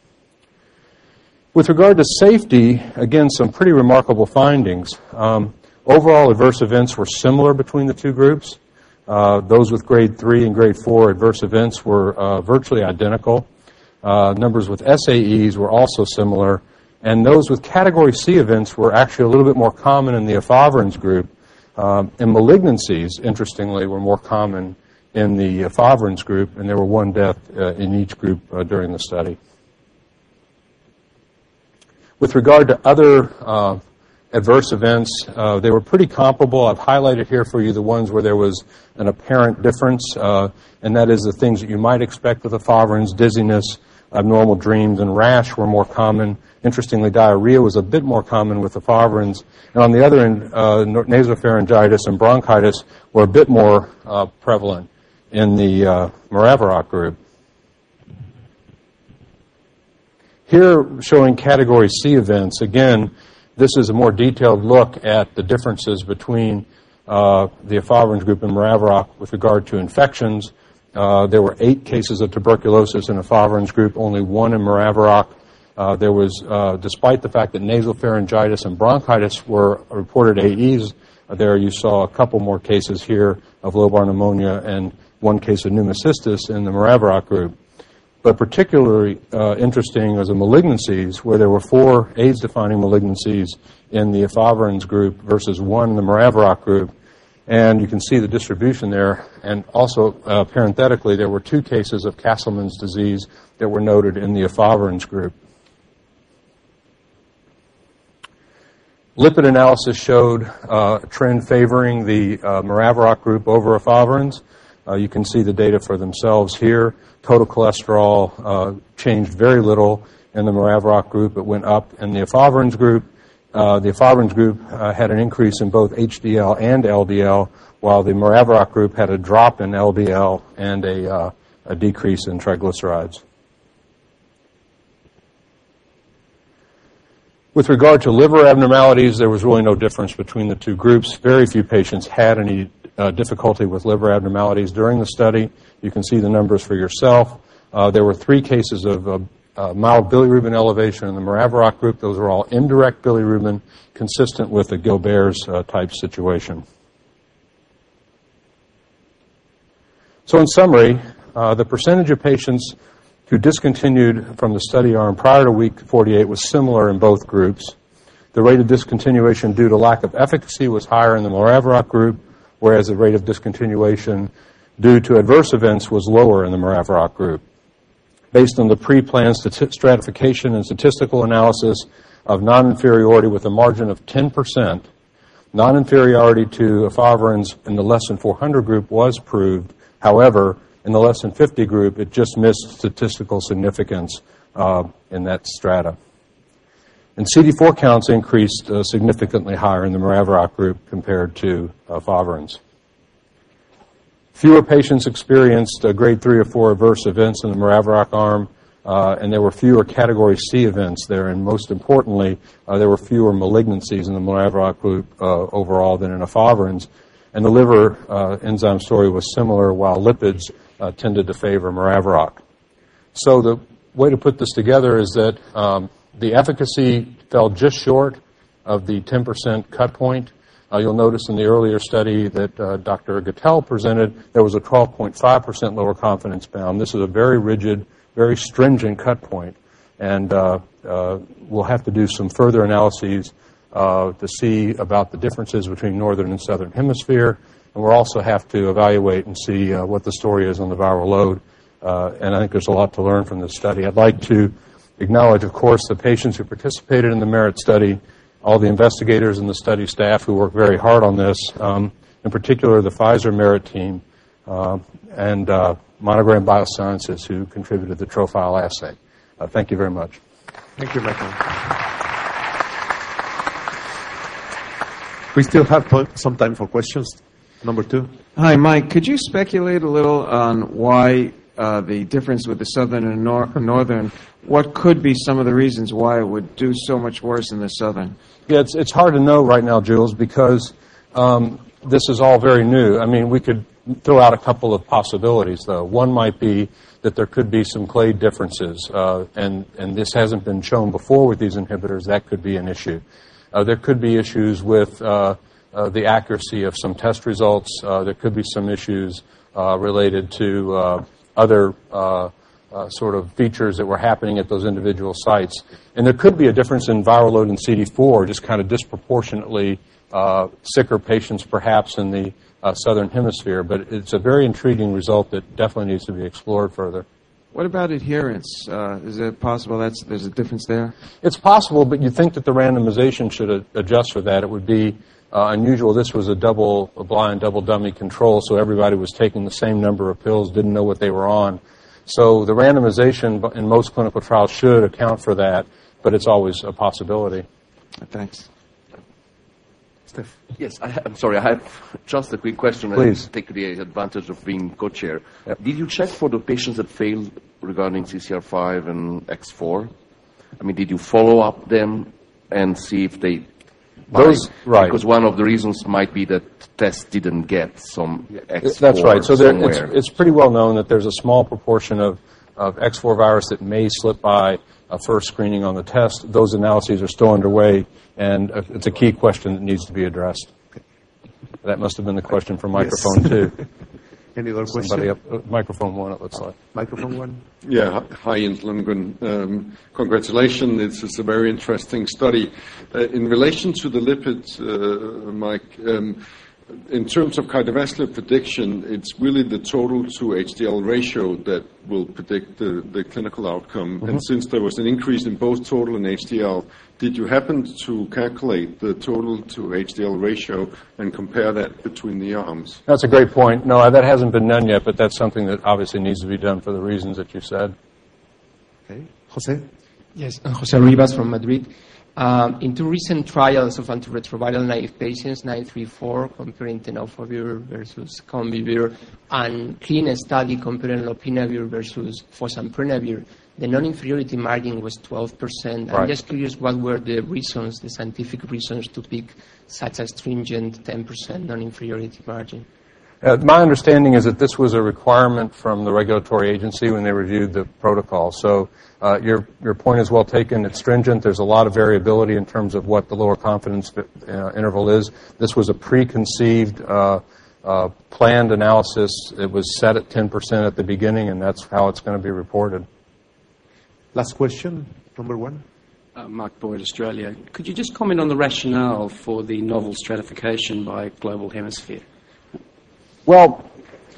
With regard to safety, again, some pretty remarkable findings. Overall adverse events were similar between the two groups. Those with grade 3 and grade 4 adverse events were virtually identical. Numbers with SAEs were also similar. And those with category C events were actually a little bit more common in the efavirenz group. And malignancies, interestingly, were more common in the efavirenz group, and there were one death in each group during the study. With regard to other adverse events, they were pretty comparable. I've highlighted here for you the ones where there was an apparent difference, and that is the things that you might expect with efavirenz: dizziness, abnormal dreams, and rash were more common. Interestingly, diarrhea was a bit more common with efavirenz. And on the other end, nasopharyngitis and bronchitis were a bit more prevalent in the Maraviroc group. Here, showing category C events, again, this is a more detailed look at the differences between the efavirenz group and Maraviroc with regard to infections. There were 8 cases of tuberculosis in efavirenz group, only 1 in Maraviroc. There was, despite the fact that nasopharyngitis and bronchitis were reported AEs, there you saw a couple more cases here of lobar pneumonia and 1 case of pneumocystis in the Maraviroc group. But particularly interesting was the malignancies, where there were 4 AIDS-defining malignancies in the efavirenz group versus 1 in the Maraviroc group. And you can see the distribution there. And also, parenthetically, there were 2 cases of Castleman's disease that were noted in the efavirenz group. Lipid analysis showed a trend favoring the Maraviroc group over efavirenz. You can see the data for themselves here. Total cholesterol changed very little in the Maraviroc group. It went up in the efavirenz group. The efavirenz group had an increase in both HDL and LDL, while the Maraviroc group had a drop in LDL and a decrease in triglycerides. With regard to liver abnormalities, there was really no difference between the 2 groups. Very few patients had any difficulty with liver abnormalities during the study. You can see the numbers for yourself. There were 3 cases of mild bilirubin elevation in the Maraviroc group. Those were all indirect bilirubin, consistent with the Gilbert's type situation. So in summary, the percentage of patients who discontinued from the study arm prior to week 48 was similar in both groups. The rate of discontinuation due to lack of efficacy was higher in the Maraviroc group, whereas the rate of discontinuation due to adverse events was lower in the Maraviroc group. Based on the pre-planned stratification and statistical analysis of non-inferiority with a margin of 10%, non-inferiority to efavirenz in the less than 400 group was proved. However, in the less than 50 group, it just missed statistical significance in that strata. And CD4 counts increased significantly higher in the Maraviroc group compared to efavirenz. Fewer patients experienced grade 3 or 4 adverse events in the Maraviroc arm, and there were fewer category C events there. And most importantly, there were fewer malignancies in the Maraviroc group overall than in efavirenz. And the liver enzyme story was similar, while lipids tended to favor Maraviroc. So the way to put this together is that the efficacy fell just short of the 10% cut point. You'll notice in the earlier study that Dr. Gattel presented, there was a 12.5% lower confidence bound. This is a very rigid, very stringent cut point. And we'll have to do some further analyses to see about the differences between northern and southern hemisphere. And we'll also have to evaluate and see what the story is on the viral load. And I think there's a lot to learn from this study. I'd like to acknowledge, of course, the patients who participated in the MERIT study, all the investigators and the study staff who worked very hard on this, in particular the Pfizer MERIT team, and Monogram Biosciences, who contributed the Trofile assay. Thank you very much. Thank you, Michael. We still have some time for questions. Number 2. Hi, Mike. Could you speculate a little on why the difference with the southern and northern, what could be some of the reasons why it would do so much worse in the southern? Yeah, it's hard to know right now, Jules, because this is all very new. I mean, we could throw out a couple of possibilities, though. One might be that there could be some clade differences, and this hasn't been shown before with these inhibitors. That could be an issue. There could be issues with the accuracy of some test results. There could be some issues related to other sort of features that were happening at those individual sites. And there could be a difference in viral load in CD4, just kind of disproportionately sicker patients perhaps in the southern hemisphere. But it's a very intriguing result that definitely needs to be explored further. What about adherence? Is it possible there's a difference there? It's possible, but you'd think that the randomization should adjust for that. It would be unusual. This was a blind, double dummy control, so everybody was taking the same number of pills, didn't know what they were on. So the randomization in most clinical trials should account for that, but it's always a possibility. Thanks. Steph. Yes, I'm sorry, I have just a quick question. Please. I take the advantage of being co-chair. Yep. Did you check for the patients that failed regarding CCR5 and X4? I mean, did you follow up them and see if they... Right. Because one of the reasons might be that tests didn't get some X4 That's right. So it's pretty well known that there's a small proportion of X4 virus that may slip by a first screening on the test. Those analyses are still underway, and it's a key question that needs to be addressed. That must have been the question for microphone 2. Any other question? Somebody up, microphone 1, it looks like. Microphone 1. Yeah, hi, Jens Lundgren. Congratulations. This is a very interesting study. In relation to the lipids, Mike, in terms of cardiovascular prediction, it's really the total to HDL ratio that will predict the clinical outcome. Mm-hmm. And since there was an increase in both total and HDL, did you happen to calculate the total to HDL ratio and compare that between the arms? That's a great point. No, that hasn't been done yet, but that's something that obviously needs to be done for the reasons that you said. Okay. Jose? Yes, Jose Rivas from Madrid. In 2 recent trials of antiretroviral naive patients, 934 comparing tenofovir versus convivir, and clean study comparing lopinavir versus fosamaprevir, the non-inferiority margin was 12%. Right. I'm just curious, what were the reasons, the scientific reasons to pick such a stringent 10% non-inferiority margin? My understanding is that this was a requirement from the regulatory agency when they reviewed the protocol. So your point is well taken. It's stringent. There's a lot of variability in terms of what the lower confidence interval is. This was a preconceived, planned analysis. It was set at 10% at the beginning, and that's how it's going to be reported. Last question, number 1. Mark Boyd, Australia. Could you just comment on the rationale for the novel stratification by global hemisphere? Well,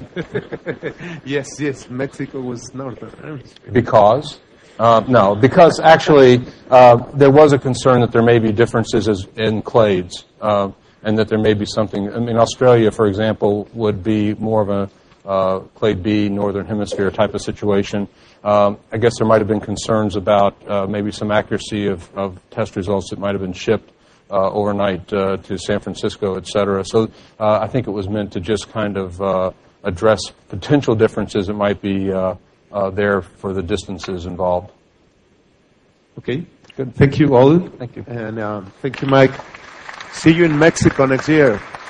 yes, Mexico was northern. Because? No, because actually there was a concern that there may be differences in clades and that there may be something. I mean, Australia, for example, would be more of a clade B, northern hemisphere type of situation. I guess there might have been concerns about maybe some accuracy of test results that might have been shipped overnight to San Francisco, et cetera. So I think it was meant to just kind of address potential differences that might be there for the distances involved. Okay, good. Thank you all. Thank you. And thank you, Mike. See you in Mexico next year.